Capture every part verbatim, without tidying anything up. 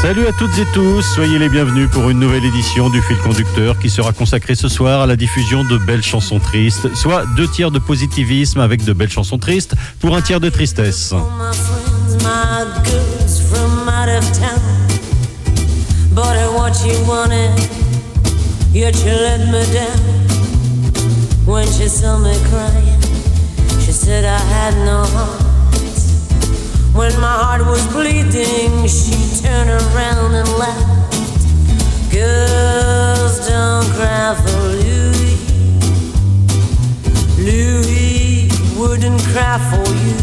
Salut à toutes et tous, soyez les bienvenus pour une nouvelle édition du Fil Conducteur qui sera consacrée ce soir à la diffusion de belles chansons tristes, soit deux tiers de positivisme avec de belles chansons tristes pour un tiers de tristesse. When my heart was bleeding, she turned around and laughed. Girls, don't cry for Louis. Louis wouldn't cry for you.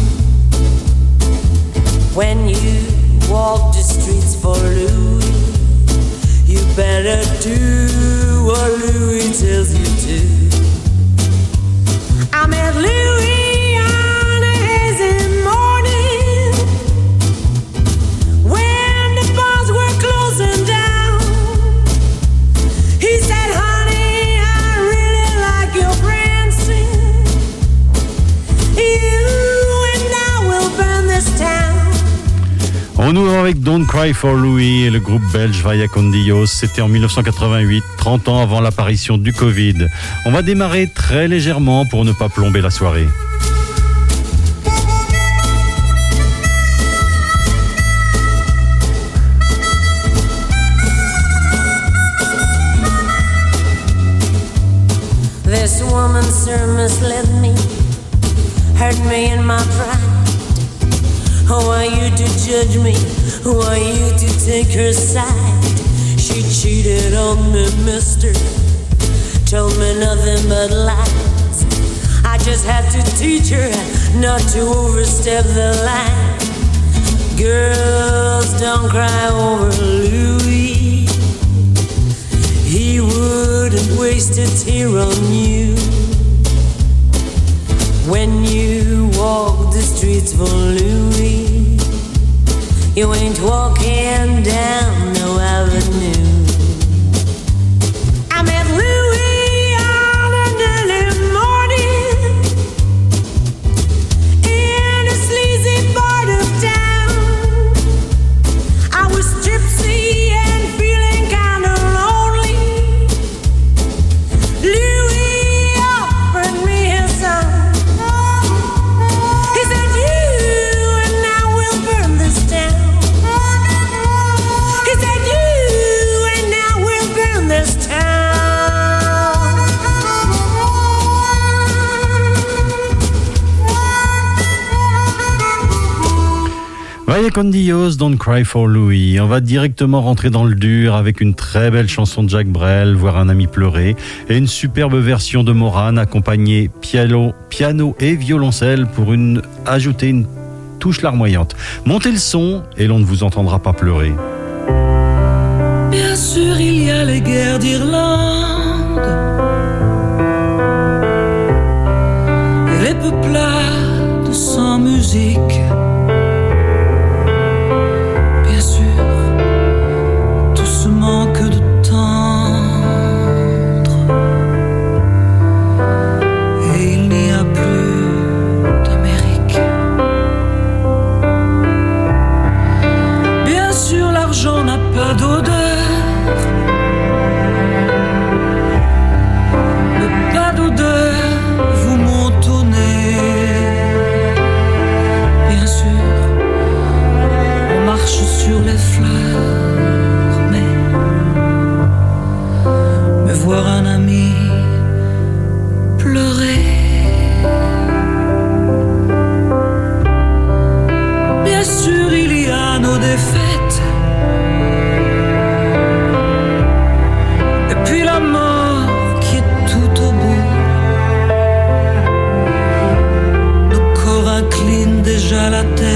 When you walk the streets for Louis, you better do what Louis tells you to. I met Louis On ouvre avec Don't Cry for Louis et le groupe belge Vaya con Dios. C'était en dix-neuf cent quatre-vingt-huit, trente ans avant l'apparition du Covid. On va démarrer très légèrement pour ne pas plomber la soirée. This woman, sir, misled me, hurt me in my pride. Who are you to judge me? Who are you to take her side? She cheated on me, mister. Told me nothing but lies. I just had to teach her not to overstep the line. Girls, don't cry over Louis. He wouldn't waste a tear on you. When you walk the streets for Louis, you ain't walking down no avenue. I met Louis on an early morning in a sleazy part of town. I was gypsy and feeling kinda lonely. Louis offered me his son. Vaya con Dios, Don't Cry for Louis. On va directement rentrer dans le dur avec une très belle chanson de Jacques Brel, Voir un ami pleurer, et une superbe version de Morane accompagnée piano, piano et violoncelle pour une, ajouter une touche larmoyante. Montez le son et l'on ne vous entendra pas pleurer. Bien sûr, il y a les guerres d'Irlande et les peuplades sans musique. Manque de tendre et il n'y a plus d'Amérique. Bien sûr, l'argent n'a pas d'odeur, mais pas d'odeur, vous montonnez. Bien sûr, on marche sur les fleurs. Voir un ami pleurer. Bien sûr, il y a nos défaites. Et puis la mort qui est tout au bout. Nos corps inclinent déjà la tête.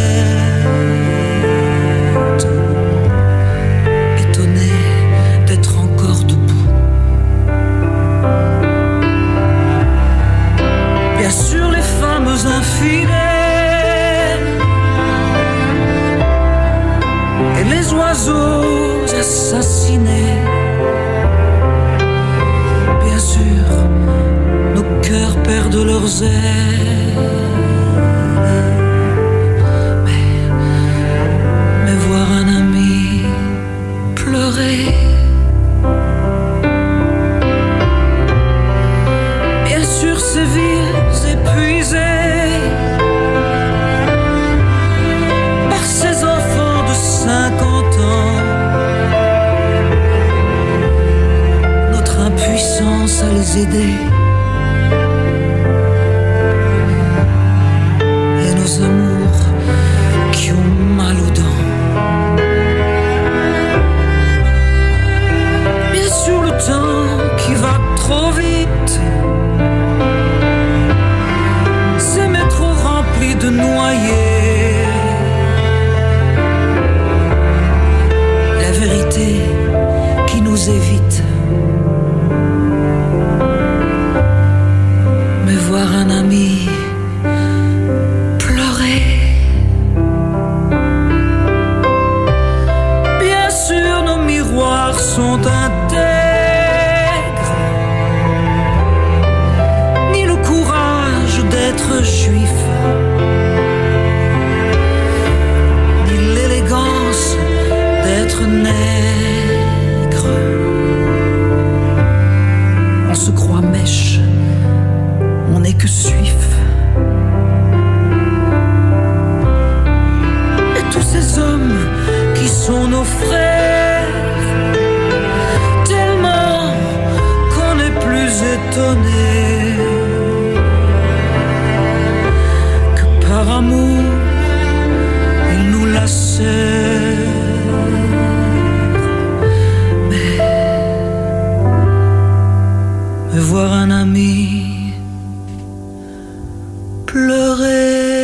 Infidèles et les oiseaux assassinés. Bien sûr, nos cœurs perdent leurs ailes. Mais, mais voir un ami idées et nos amours qui ont mal aux dents. Bien sûr, le temps qui va trop vite, ces métros remplis de noyés, la vérité qui nous évite. Mais voir un ami pleurer, bien sûr nos miroirs sont intègres, ni le courage d'être juif, ni l'élégance d'être nègre. On se croit mèche, on n'est que suif. Et tous ces hommes qui sont nos frères, tellement qu'on n'est plus étonné que par amour ils nous lacèrent. Mais, mais voir un ami pleurer.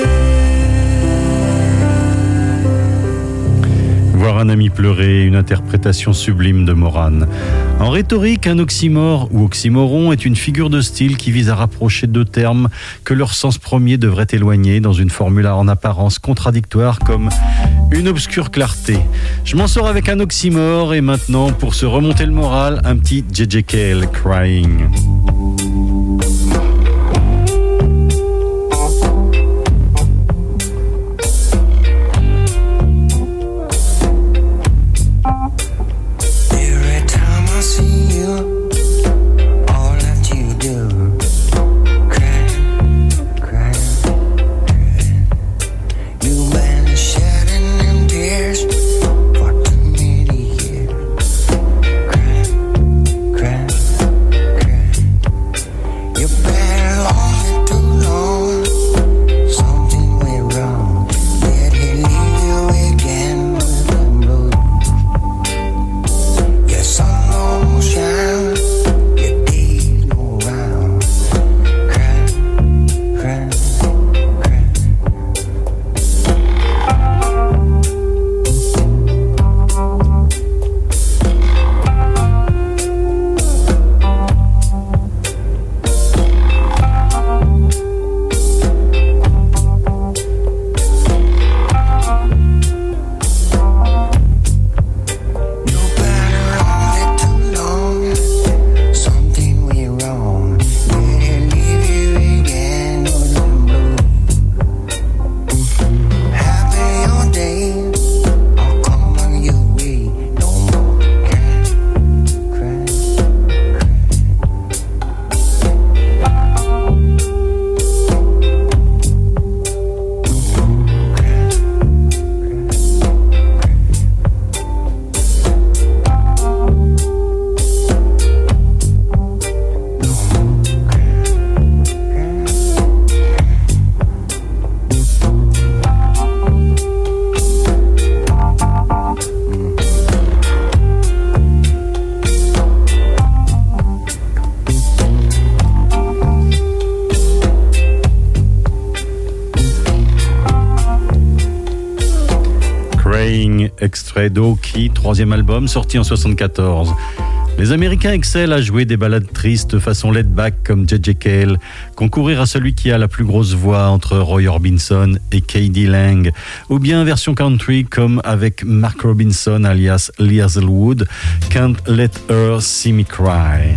Voir un ami pleurer, une interprétation sublime de Morane. En rhétorique, un oxymore ou oxymoron est une figure de style qui vise à rapprocher deux termes que leur sens premier devrait éloigner dans une formule en apparence contradictoire comme une obscure clarté. Je m'en sors avec un oxymore et maintenant, pour se remonter le moral, un petit J J Cale, Crying. Extrait d'Oki, troisième album, sorti en soixante-quatorze. Les Américains excellent à jouer des ballades tristes façon laid back comme J J Cale, concourir à celui qui a la plus grosse voix entre Roy Orbison et K D Lang, ou bien version country comme avec Mark Robinson alias Lee Hazelwood, Can't Let Her See Me Cry.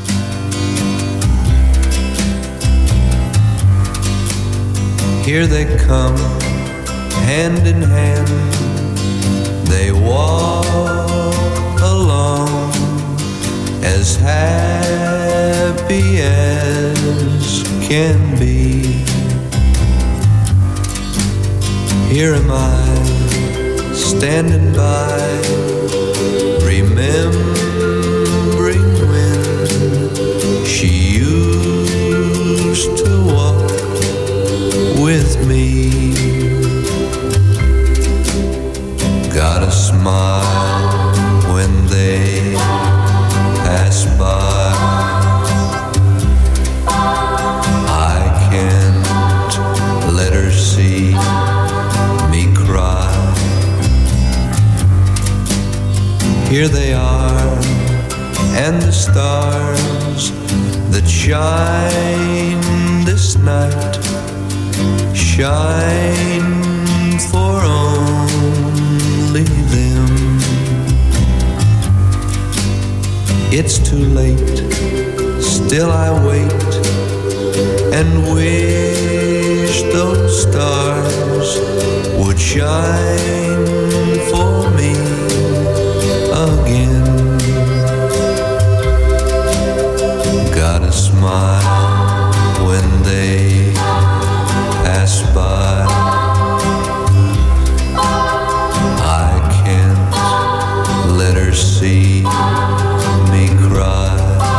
Here they come, hand in hand, they walk along, as happy as can be. Here am I, standing by, remembering when she Here they are, and the stars that shine this night shine for only them. It's too late, still I wait and wish those stars would shine for me again. Gotta smile when they pass by. I can't let her see me cry.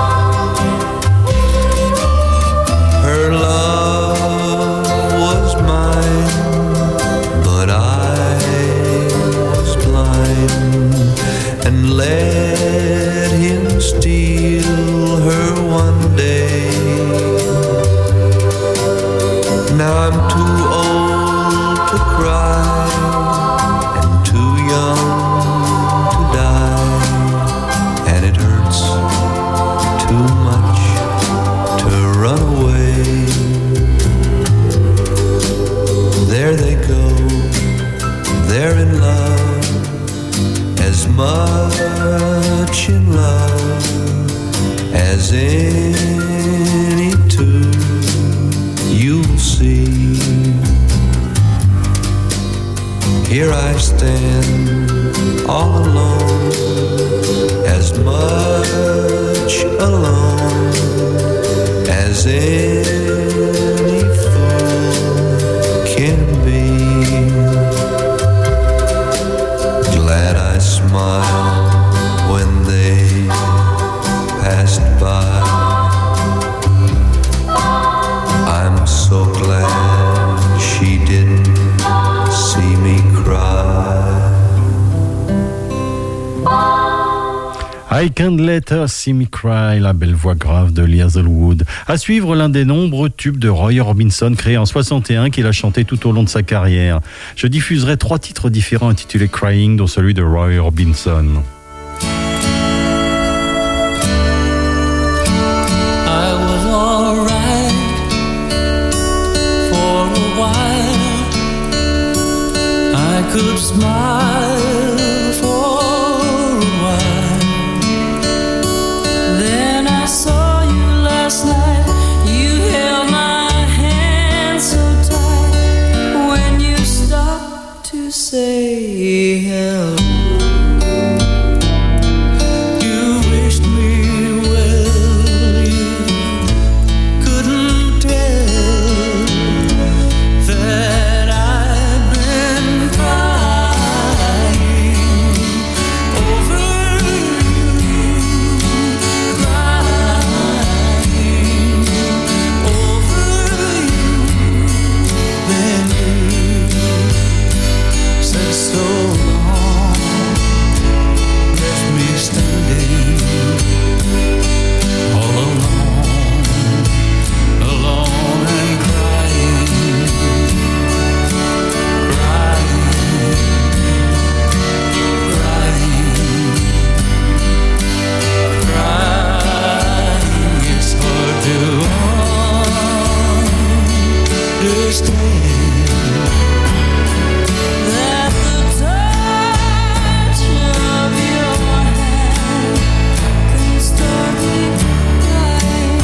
Her love was mine, but I was blind and let him steal her one day. Now I'm too old to cry and too young to die, and it hurts too much to run away. There they go, they're in love, as much in love as any two you'll see. Here I stand all alone, as much alone as any fool can be. Glad I smiled when they passed by. I'm so glad she didn't see me cry. I Can't Let Her See Me Cry, la belle voix grave de Lee Hazlewood. À suivre, l'un des nombreux tubes de Roy Orbison créé en soixante et un qu'il a chanté tout au long de sa carrière. Je diffuserai trois titres différents intitulés Crying, dont celui de Roy Orbison. I was alright for a while. I could smile for a while. Then I saw you last night. You held my hand so tight. When you stopped to say hello, you wished me well. You couldn't tell that I'd been crying over you, crying over you. Then you said so long, left me standing all alone, alone and crying, crying, crying, crying. It's hard to understand that the touch of your hand can start me crying.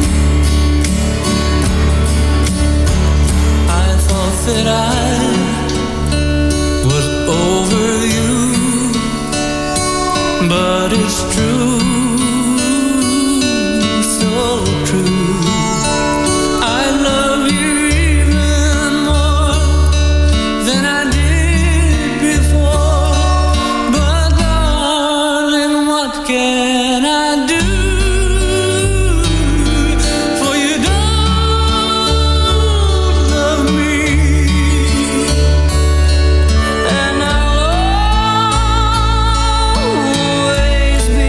I thought that I was over you, but it's true, so true. I love you even more than I did before. But darling, what can I do? For you don't love me, and I'll always be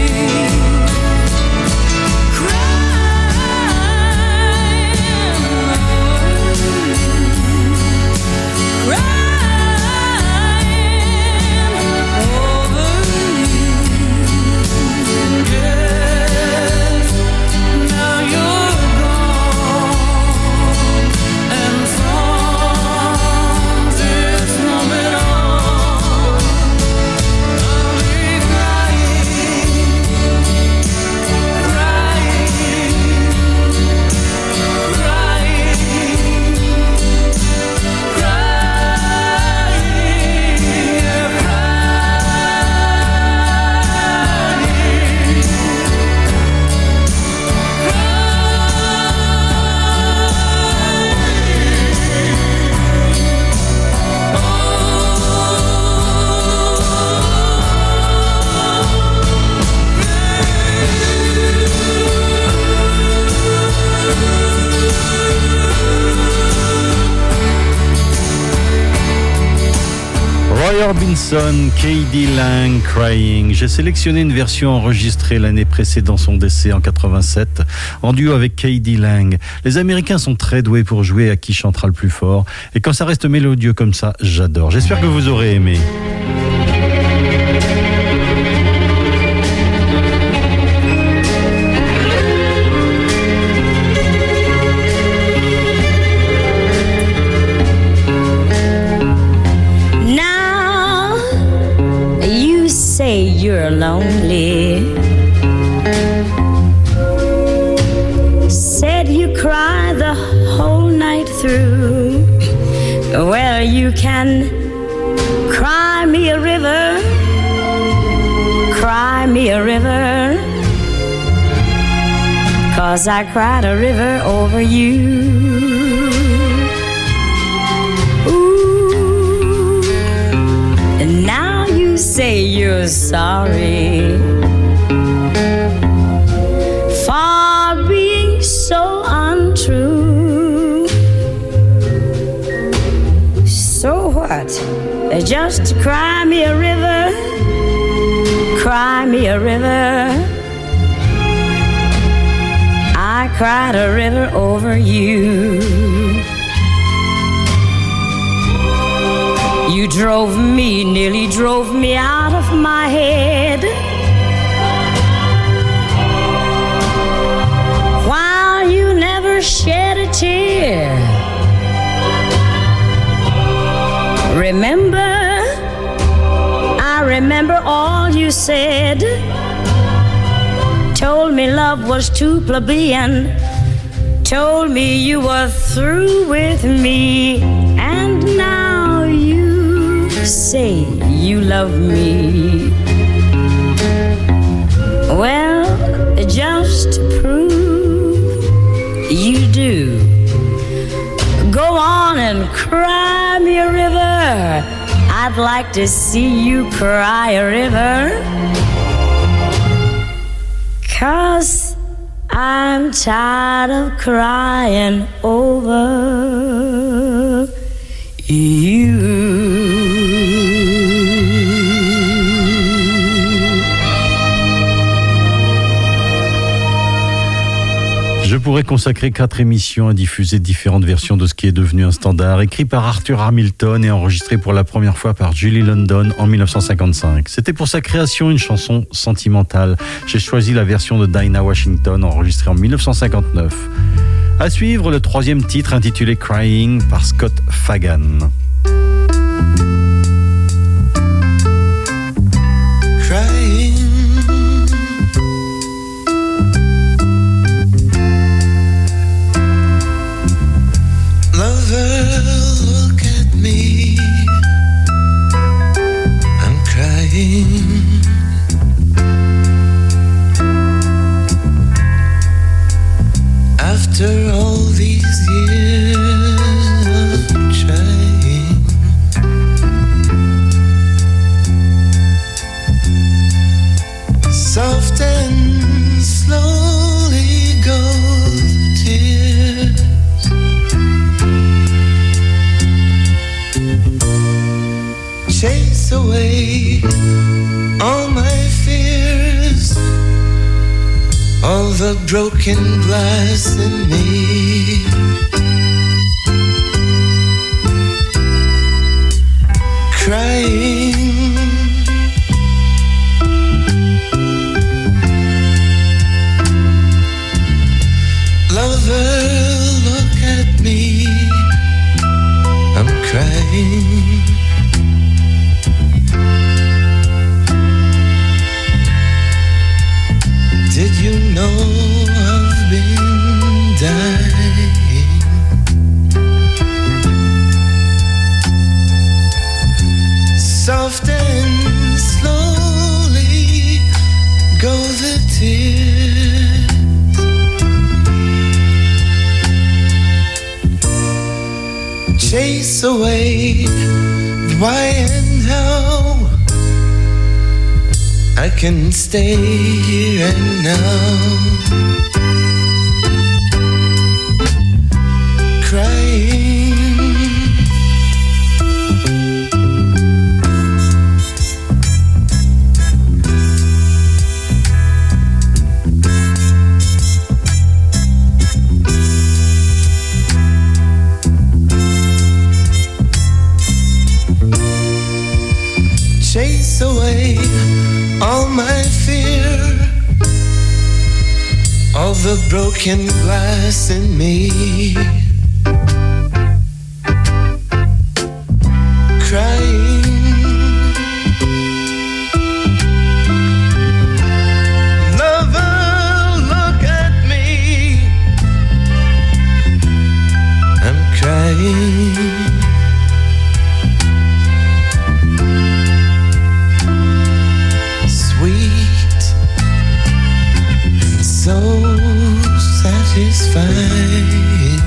crying, crying. Roy Orbison, K D Lang, Crying. J'ai sélectionné une version enregistrée l'année précédant son décès en quatre-vingt-sept, en duo avec K D Lang. Les Américains sont très doués pour jouer à qui chantera le plus fort. Et quand ça reste mélodieux comme ça, j'adore. J'espère que vous aurez aimé. You're lonely. Said you cry the whole night through. Well, you can cry me a river, cry me a river, 'cause I cried a river over you. Ooh, and now you say you're sorry for being so untrue. So what? Just cry me a river, cry me a river. I cried a river over you. You drove me, nearly drove me out of my head, while you never shed a tear. Remember, I remember all you said. Told me love was too plebeian, told me you were through with me, and now you say you love me. Well, just to prove you do, go on and cry me a river. I'd like to see you cry a river, 'cause I'm tired of crying over you. Je pourrais consacrer quatre émissions à diffuser différentes versions de ce qui est devenu un standard, écrit par Arthur Hamilton et enregistré pour la première fois par Julie London en dix-neuf cent cinquante-cinq. C'était pour sa création une chanson sentimentale. J'ai choisi la version de Dinah Washington enregistrée en dix-neuf cent cinquante-neuf. À suivre, le troisième titre intitulé Crying par Scott Fagan. Look at me, I'm crying. After all these years of trying, soft and slowly go the tears. Chase away all my fears, all the broken glass in me. Crying, lover, look at me, I'm crying. Did you know I've been dying? Soft and slowly go the tears. Chase away why and how. I can stay here and now, crying. chase away all my fear, all the broken glass in me. Crying, lover, look at me. I'm crying. Sweet, so satisfying.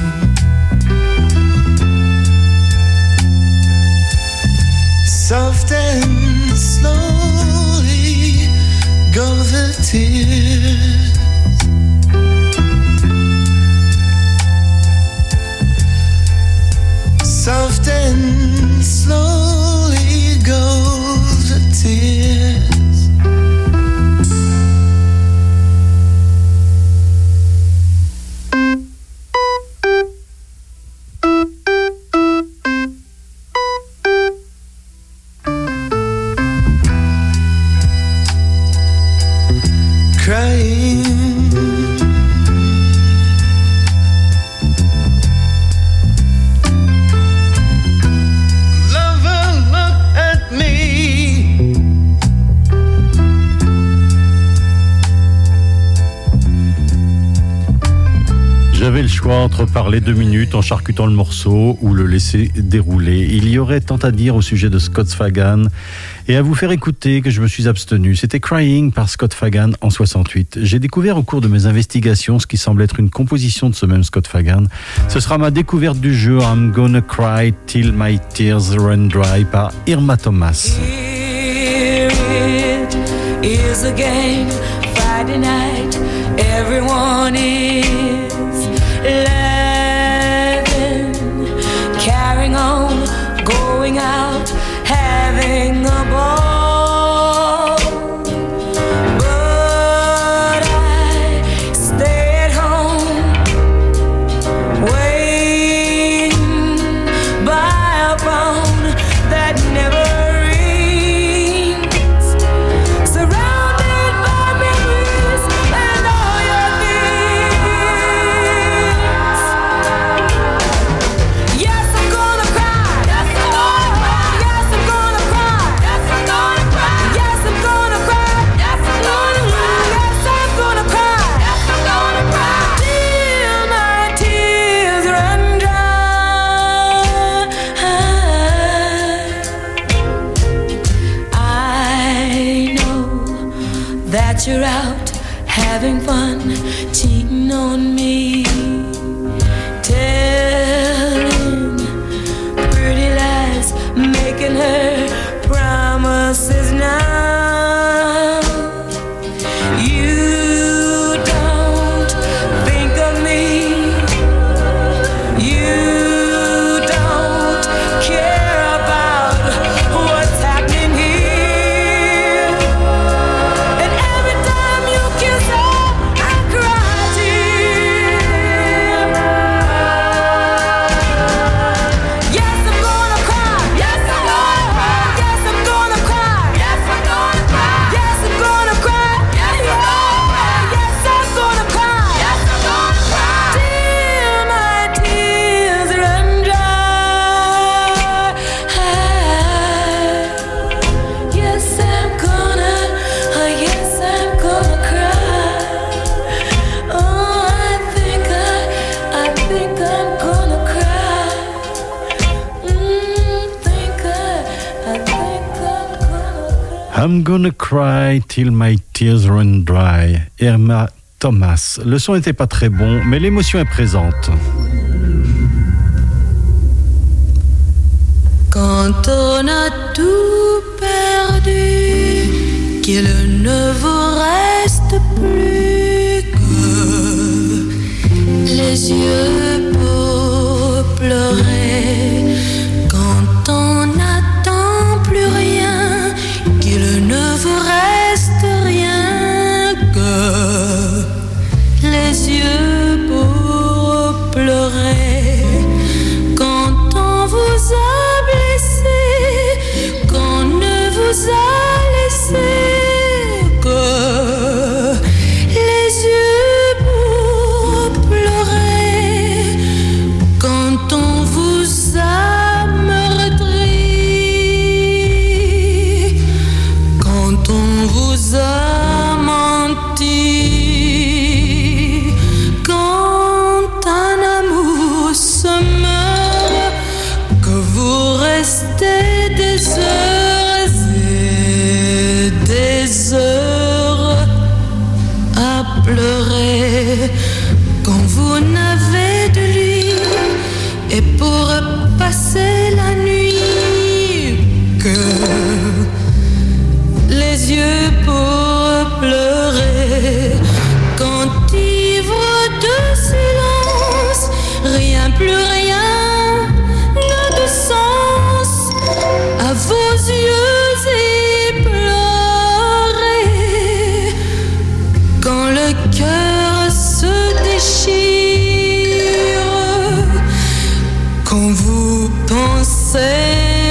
Soft and slowly go the tears. Soft and slowly go the tears. J'avais le choix entre parler deux minutes en charcutant le morceau ou le laisser dérouler. Il y aurait tant à dire au sujet de Scott Fagan et à vous faire écouter que je me suis abstenu. C'était Crying par Scott Fagan en soixante-huit. J'ai découvert au cours de mes investigations ce qui semble être une composition de ce même Scott Fagan. Ce sera ma découverte du jeu I'm Gonna Cry Till My Tears Run Dry par Irma Thomas. Here it is again, Friday night, everyone is laughing, carrying on, going out, having a ball. But I stay at home, waiting by a phone that never rings, surrounded by memories and all your things. Yes, I'm gonna cry. Yes, I'm gonna cry. Yes, I'm gonna cry. Yes, I'm gonna cry. Yes, I'm gonna cry. Yes, I'm gonna cry. Yes, I'm gonna cry. Yes, I'm gonna cry. Till my tears run dry. I know that you're out having fun, cheating on me, telling pretty lies, making her promises now. You don't think of me, you don't care about what's happening here. And every time you kiss her, I cry tears. Yes, I'm gonna cry. Yes, I'm gonna cry. Yes, I'm gonna cry. Yes, I'm gonna cry. Yes, I'm gonna cry. Yes, I'm gonna cry. Yes, I'm gonna cry. Till my tears run dry. Yes, I'm gonna. Yes, I'm gonna cry. Oh, I think I, I think I'm gonna cry. Mm, think I, I think I'm gonna cry. I'm Gonna Cry Till My Tears Run Dry. Irma Thomas. Le son n'était pas très bon, mais l'émotion est présente. Quand on a tout perdu, qu'il ne vous reste plus que les yeux pour pleurer. Quand on n'attend plus rien, qu'il ne vous reste rien que les yeux pour pleurer. Quand on vous a blessé, qu'on ne vous a cœur, les yeux pour pleurer. Quand ivre de silence, rien plus rien n'a de sens à vos yeux éplorés. Quand le cœur se déchire, quand vous pensez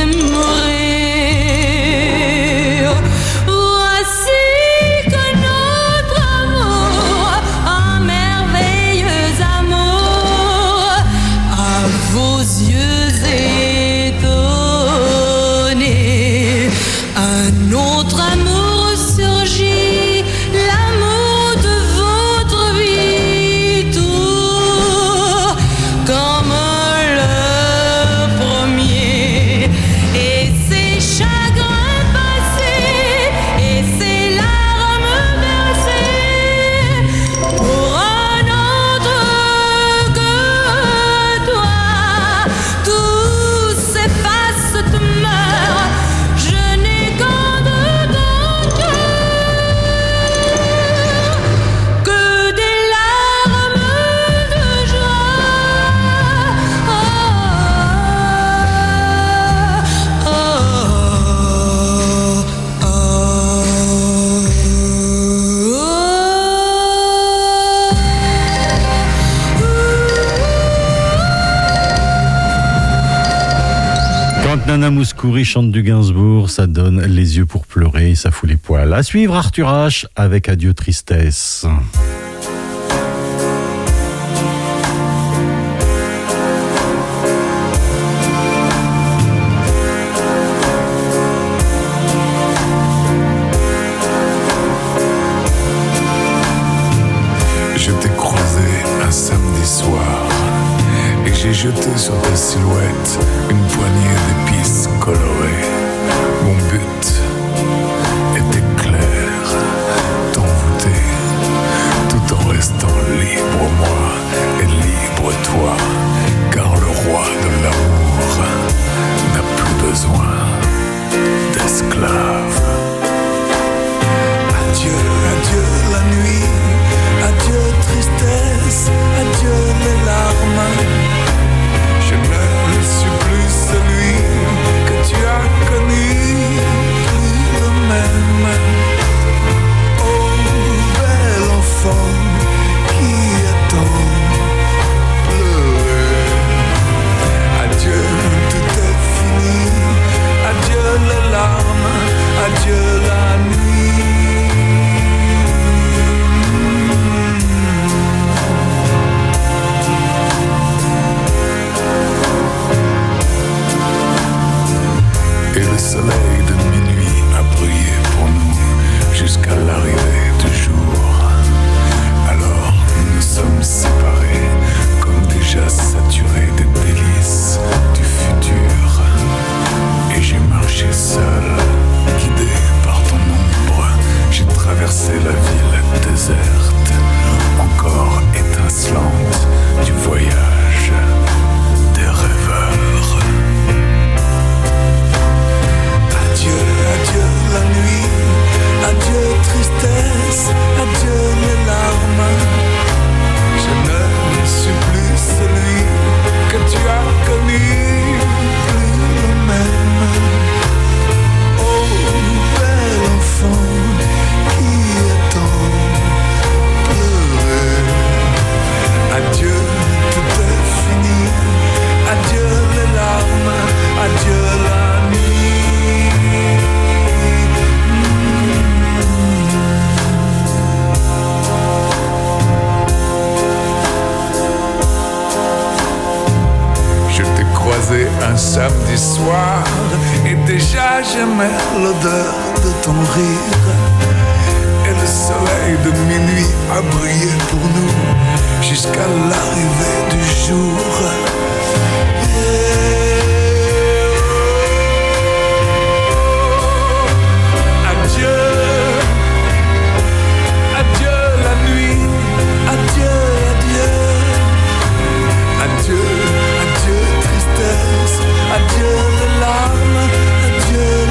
mourir, voici que notre amour, un merveilleux amour, à vos yeux étonnés, un autre amour surgit, l'amour de votre vie, tout comme le premier. Et ces chagrins passés, et ces larmes versées, pour un autre que toi, tout s'efface, demeure. Je n'ai qu'un de ton cœur, que des larmes de joie. Oh, oh, oh, Quand Nana Mouskouri chante du Gainsbourg, ça donne les yeux pour pleurer, ça fout les poils. À suivre Arthur H avec Adieu Tristesse. Je t'ai croisé un samedi soir et j'ai jeté sur ta silhouette une poignée d'épices colorées. Mon but était clair, t'envoûter tout en restant libre moi et libre toi, car le roi de l'amour n'a plus besoin d'esclaves. Adieu, adieu la nuit, adieu tristesse, adieu les larmes. Je ne suis plus celui que tu as connu, plus le même. Oh, bel enfant qui attend pleurer. Adieu, tout est fini, adieu les larmes, adieu la nuit. Et le soleil de minuit a brillé pour nous jusqu'à l'arrivée du jour. Alors nous nous sommes séparés, comme déjà saturés des délices du futur. Et j'ai marché seul, guidé par ton ombre. J'ai traversé la ville déserte, encore étincelante du voyage des rêveurs. Adieu, adieu la nuit, adieu tristesse, adieu les larmes. Je ne suis plus celui que tu as connu, plus le même. Oh, bel enfant qui attend pleurer. Adieu, tout est fini, adieu les larmes, adieu la nuit. Je t'ai croisé un samedi soir et déjà j'aimais l'odeur de ton rire. Et le soleil de minuit a brillé pour nous jusqu'à l'arrivée du jour. Adieu, adieu la nuit, adieu, adieu, adieu, adieu tristesse, adieu les larmes, adieu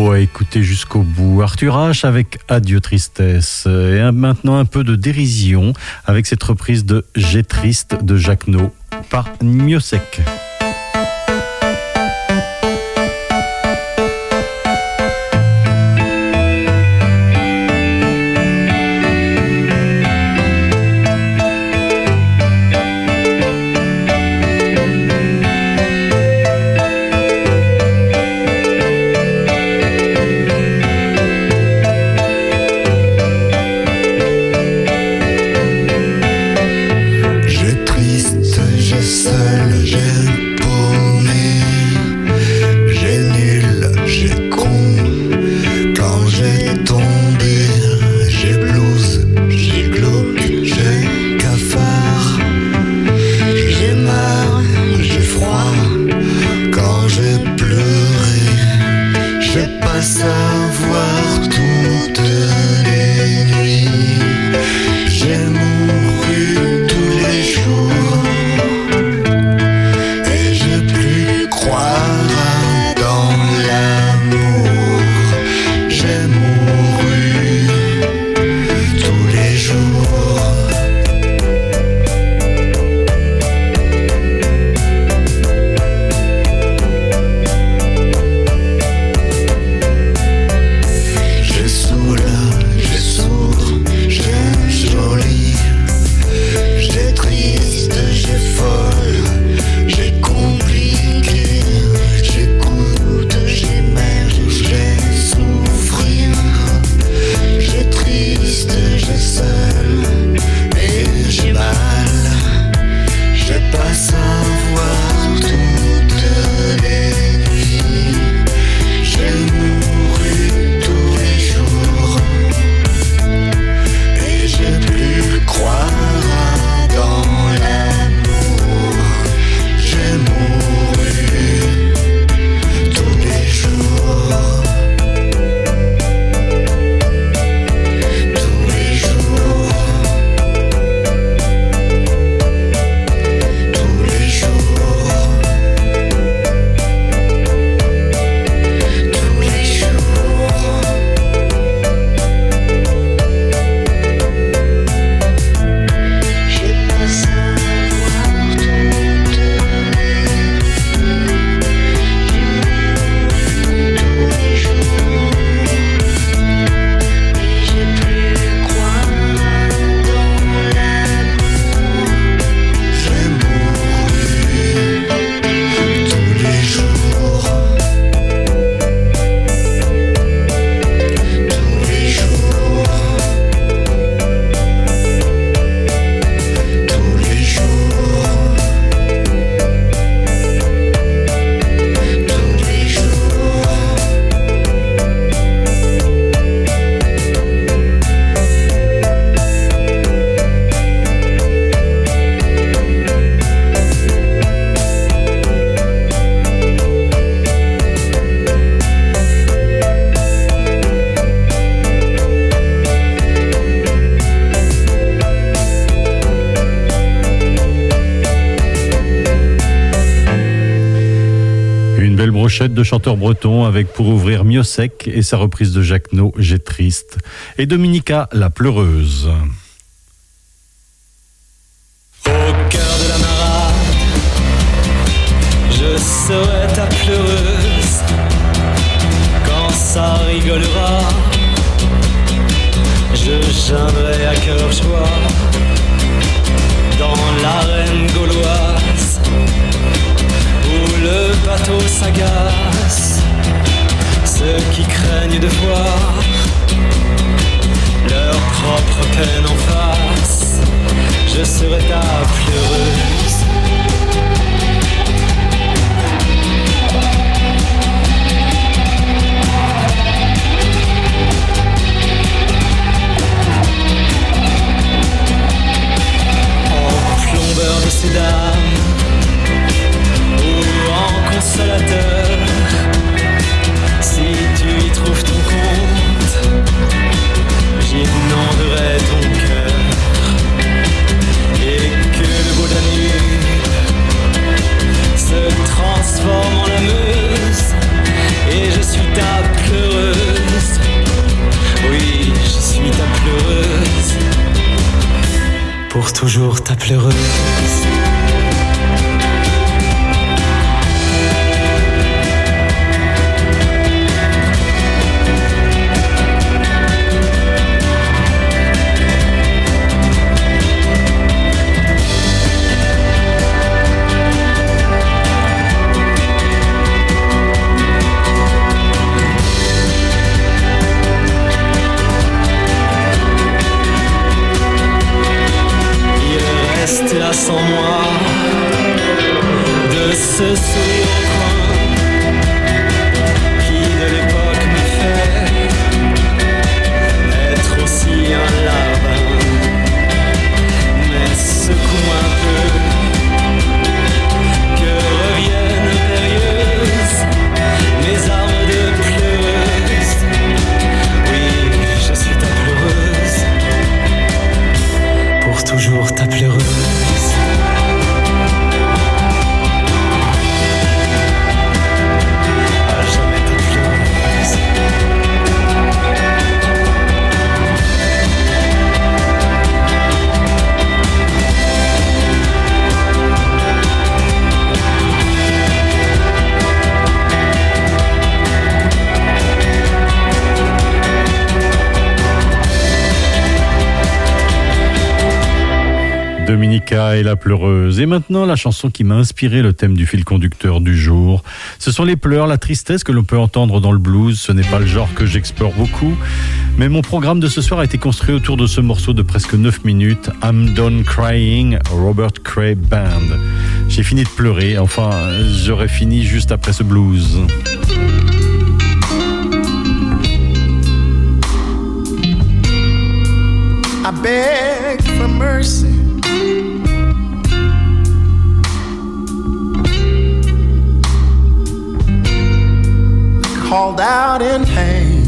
beau à écouter jusqu'au bout. Arthur H avec Adieu Tristesse. Et maintenant un peu de dérision avec cette reprise de J'ai triste de Jacques No par Miossec. Brochette de chanteurs bretons avec pour ouvrir Miossec et sa reprise de Jacques No, J'ai triste, et Dominica, la pleureuse. Au cœur de la marade, je serai ta pleureuse. Quand ça rigolera, je gênerai à cœur joie dans l'arène gauloise où le bateau s'agace. Ceux qui craignent de voir leur propre peine en face, je serai ta pleureuse. En plombeur de ces dames ou en consolateur, si tu y trouves ton compte, j'inonderai ton cœur et que le beau de la nuit pour toujours ta pleureuse. Là sans moi, de ce sourire au coin qui de l'époque me fait être aussi un larbin. Mais secoue un peu, que reviennent impérieuses mes armes de pleureuse. Oui, je suis ta pleureuse, pour toujours ta pleureuse. Dominica et la pleureuse. Et maintenant, la chanson qui m'a inspiré le thème du fil conducteur du jour. Ce sont les pleurs, la tristesse que l'on peut entendre dans le blues. Ce n'est pas le genre que j'explore beaucoup. Mais mon programme de ce soir a été construit autour de ce morceau de presque neuf minutes. I'm Done Crying, Robert Cray Band. J'ai fini de pleurer. Enfin, j'aurais fini juste après ce blues. I beg for mercy. Called out in pain.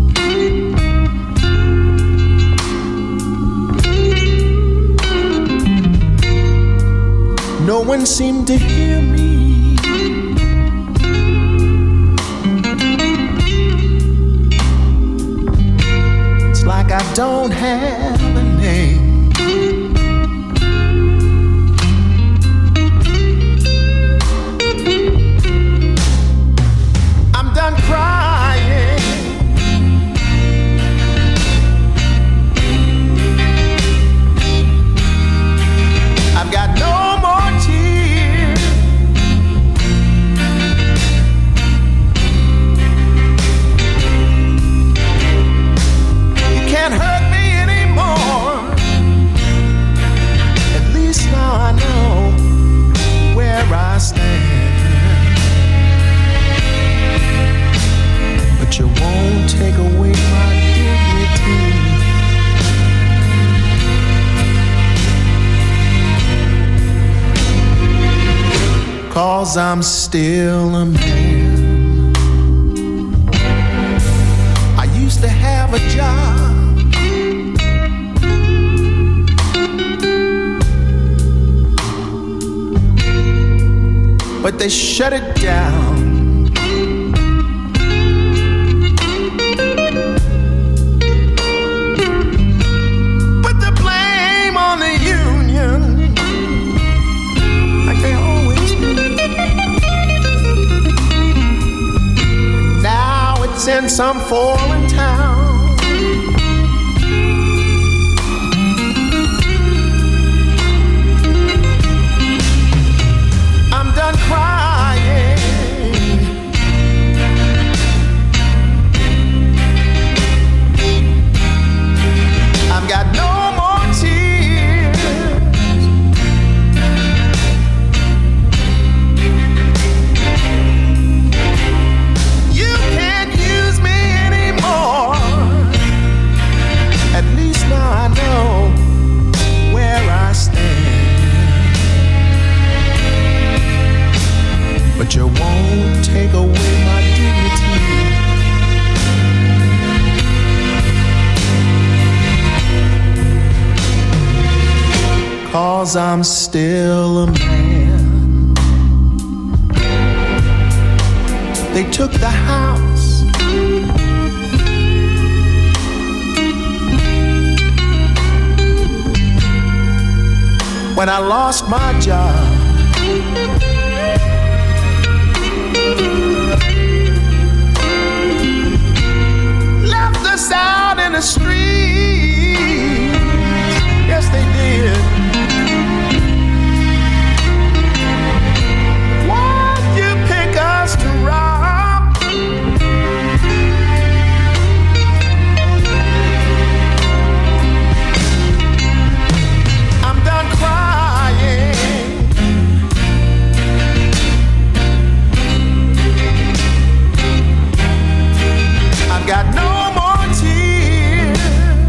No one seemed to hear me. It's like I don't have a name. Cause I'm still a man. I used to have a job, but they shut it down. Put the blame on the union, like they always do. Now it's in some foreign town. I'm done crying. I've got no more tears. You can't use me anymore. At least now I know where I stand. But you won't take away my dignity. Cause I'm still a man. They took the house, when I lost my job. Left us out in the street. Yes, they did. Why'd you pick us to rob? I'm done crying. I've got no more tears.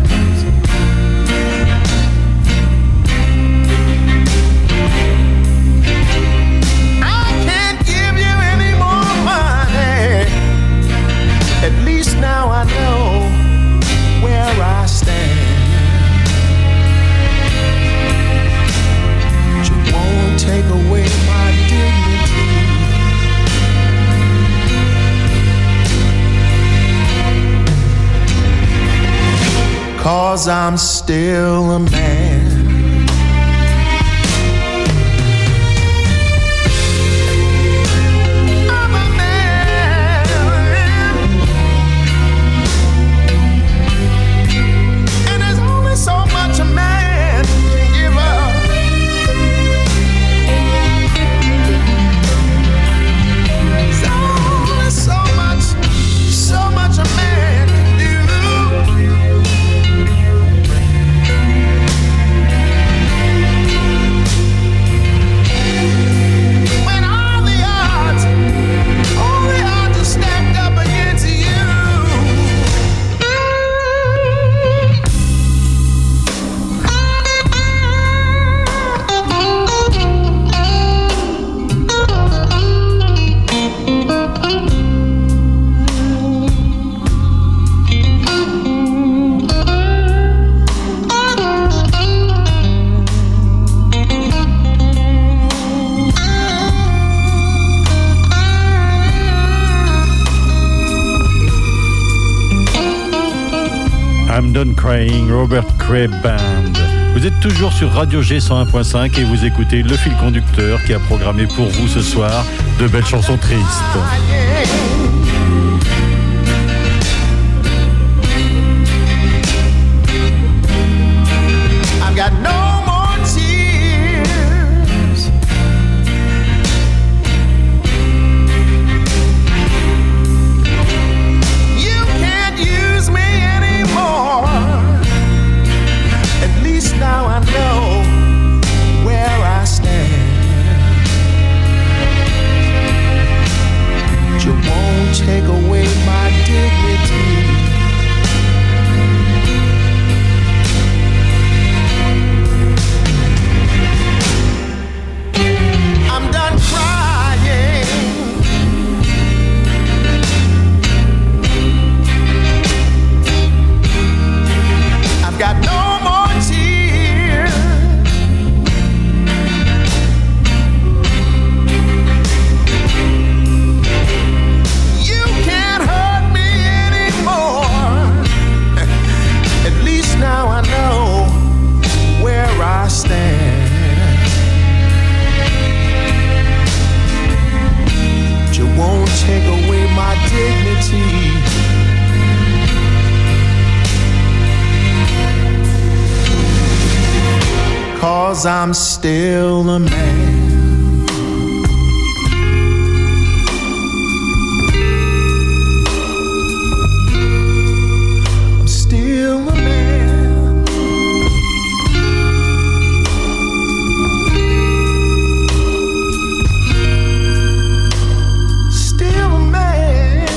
I can't give you any more money. At least now I know where I stand. But you won't take away my dignity. 'Cause I'm still a man. I'm a man. And there's only so much a man can give up. There's only so much, so much a man can do. When all the odds, all the odds are stacked up against you. I'm Done Crying, Robert Cray Band. Vous êtes toujours sur Radio G cent un point cinq et vous écoutez Le Fil Conducteur qui a programmé pour vous ce soir de belles chansons tristes. I've got no more tears. You can't use me anymore. At least now I know where I stand. But you won't take away my dignity. 'Cause I'm still a man. I'm still a man. Still a man.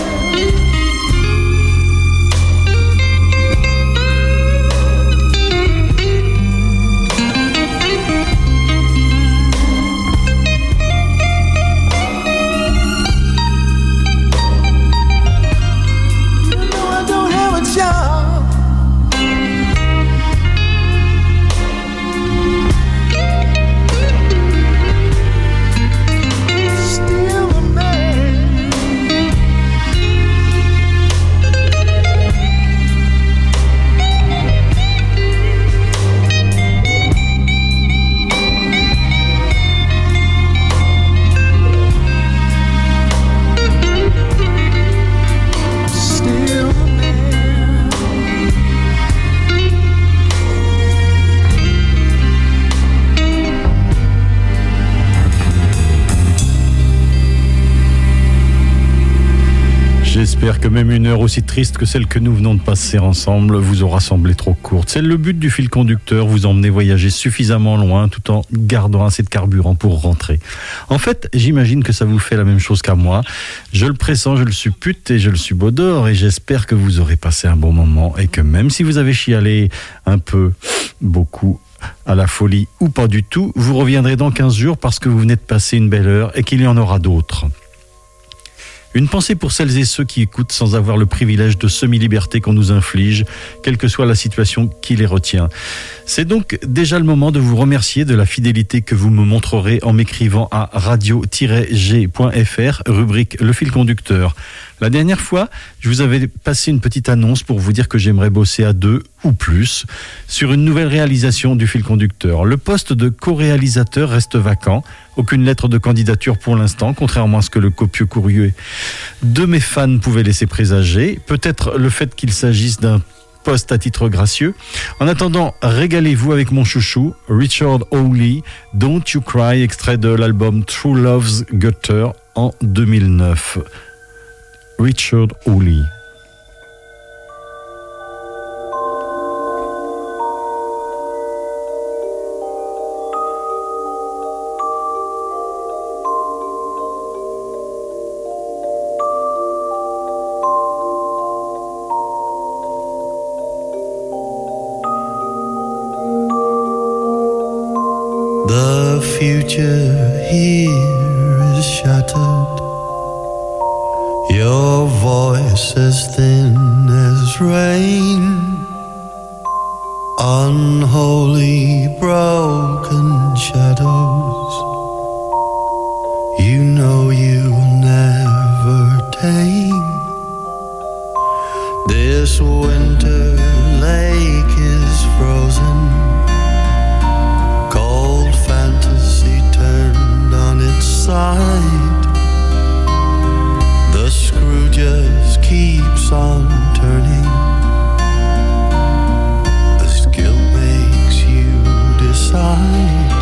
J'espère que même une heure aussi triste que celle que nous venons de passer ensemble vous aura semblé trop courte. C'est le but du fil conducteur, vous emmener voyager suffisamment loin tout en gardant assez de carburant pour rentrer. En fait, j'imagine que ça vous fait la même chose qu'à moi. Je le pressens, je le suppute et je le subodore et j'espère que vous aurez passé un bon moment et que même si vous avez chialé un peu, beaucoup, à la folie ou pas du tout, vous reviendrez dans quinze jours parce que vous venez de passer une belle heure et qu'il y en aura d'autres. Une pensée pour celles et ceux qui écoutent sans avoir le privilège de semi-liberté qu'on nous inflige, quelle que soit la situation qui les retient. C'est donc déjà le moment de vous remercier de la fidélité que vous me montrerez en m'écrivant à radio tiret g point f r, rubrique Le Fil Conducteur. La dernière fois, je vous avais passé une petite annonce pour vous dire que j'aimerais bosser à deux ou plus sur une nouvelle réalisation du Fil Conducteur. Le poste de co-réalisateur reste vacant. Aucune lettre de candidature pour l'instant, contrairement à ce que le copieux courrier de mes fans pouvait laisser présager. Peut-être le fait qu'il s'agisse d'un poste à titre gracieux. En attendant, régalez-vous avec mon chouchou, Richard Hawley, Don't You Cry, extrait de l'album True Love's Gutter en deux mille neuf. Richard Hawley. The future here is shattered. Your voice as thin as rain. Unholy broken shadows. You know you'll never tame. This winter lake is frozen. Cold fantasy turned on its side. The screw just keeps on turning as guilt makes you decide.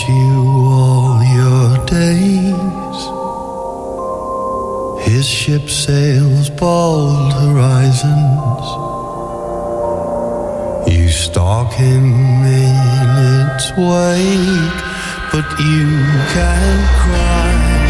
you all your days. His ship sails bold horizons. You stalk him in its wake, but you can't cry.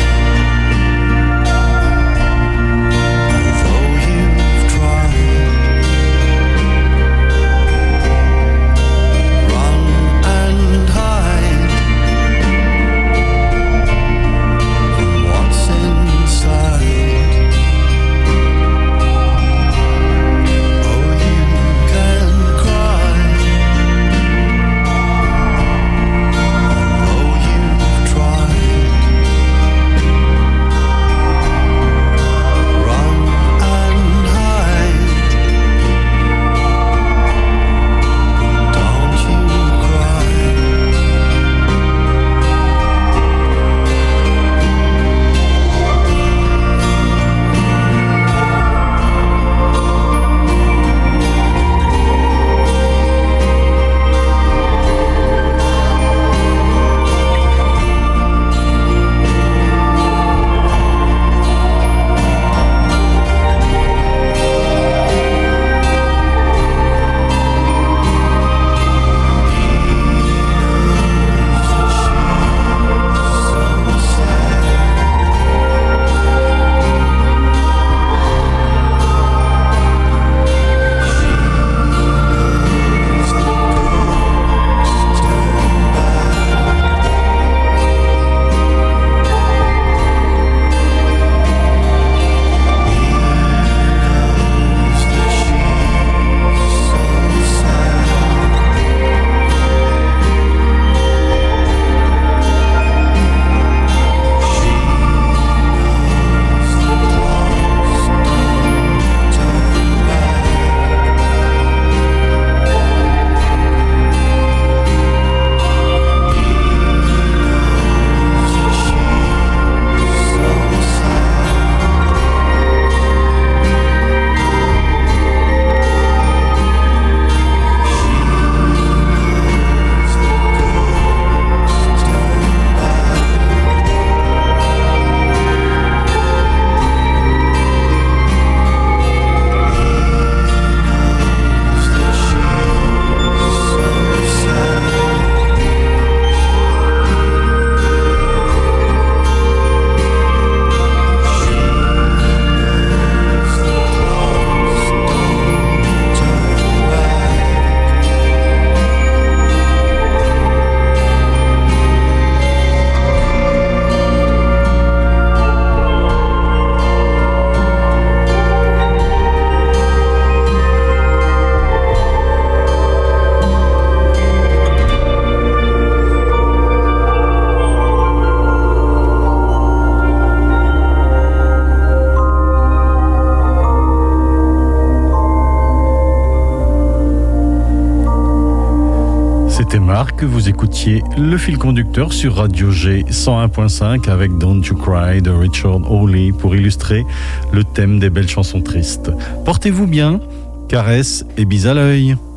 C'était Marc, vous écoutiez Le Fil Conducteur sur Radio G cent un point cinq avec Don't You Cry de Richard Hawley pour illustrer le thème des belles chansons tristes. Portez-vous bien, caresses et bis à l'œil.